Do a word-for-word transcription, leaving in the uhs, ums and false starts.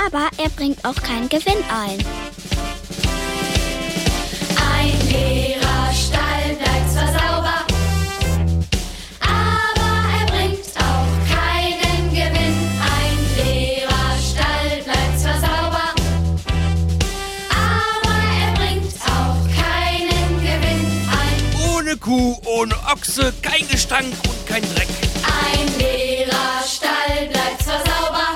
Aber er bringt auch keinen Gewinn ein. Ein leerer Stall bleibt zwar sauber, aber er bringt auch keinen Gewinn. Ein leerer Stall bleibt zwar sauber, aber er bringt auch keinen Gewinn. Ein Ohne Kuh, ohne Ochse, kein Gestank und kein Dreck. Ein leerer Stall bleibt zwar sauber,